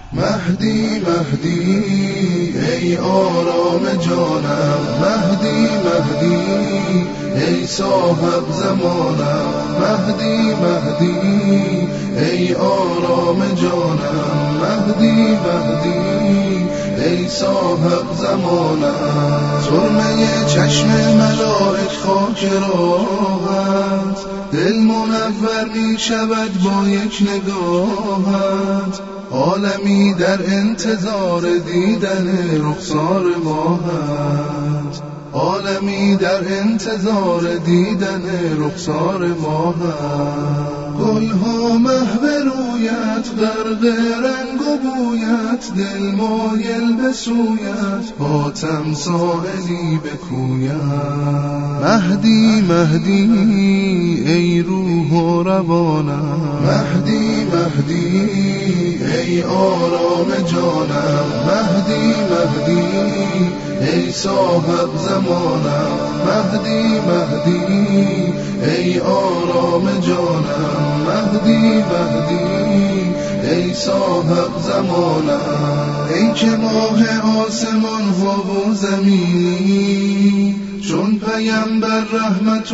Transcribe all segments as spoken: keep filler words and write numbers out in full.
مهدی مهدی ای آرام جانم، مهدی مهدی ای صاحب زمانم، مهدی مهدی ای آرام جانم، مهدی مهدی ای صاحب زمانم. سرمه چشم ملائک خاک راهت، دل منور می شود با یک نگاهت، عالمی در انتظار دیدن رخسار ماهت، عالمی در انتظار دیدن رخسار ماهت. گلها محو رویت غرق رنگ و بویت، دل مایل به سویت با تمثالی به کویت. مهدی مهدی ای روح و روانم، مهدی مهدی ای آرام جانم، مهدی مهدی ای صاحب زمانم، مهدی مهدی ای آرام جانم، مهدی مهدی ای صاحب زمانم. ای که ماه آسمان ها و زمینی، چون پیمبر رحمت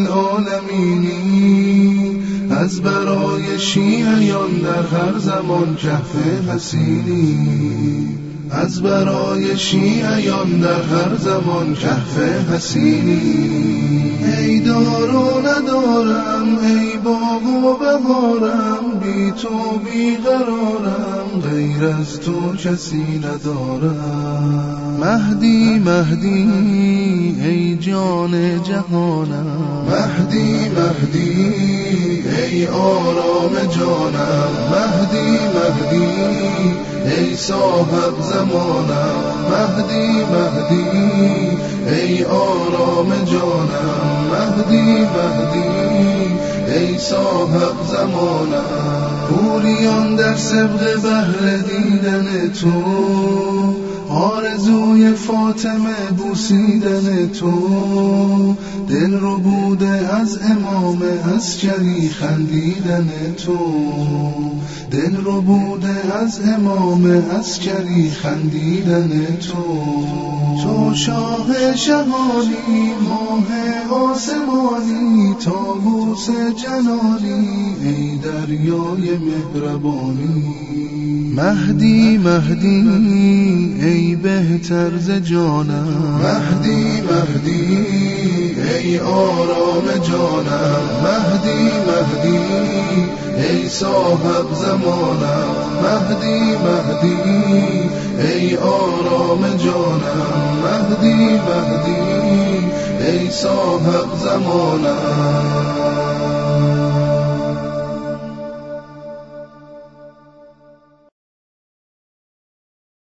للعالمینی، از برای شیعیان در هر زمان کهف حسینی، از برای شیعیان در هر زمان کهف حسینی. ای دار و ندارم ای باغ و بهارم، بی تو بی قرارم غیر از تو کسی ندارم. مهدی مهدی ای جان جهانم، مهدی مهدی ای آرام جانم، مهدی مهدی ای صاحب زمانم، مهدی مهدی ای آرام جانم، مهدی مهدی ای صاحب زمانم. حوریان در سبق بهر دیدن تو، آرزوی فاطمه بوسیدن تو، دل رو بوده از امام عسکری خندیدن تو، دل رو بوده از امام عسکری خندیدن تو. تو شاه شهانی ماه آسمانی، طاووس جلالی ای دریای مهربانی. مهدی مهدی ای بهتر ز جانم، مهدی مهدی ای آرام جانم، مهدی مهدی ای صاحب زمانم، مهدی مهدی ای آرام جانم، مهدی مهدی ای صاحب زمانم.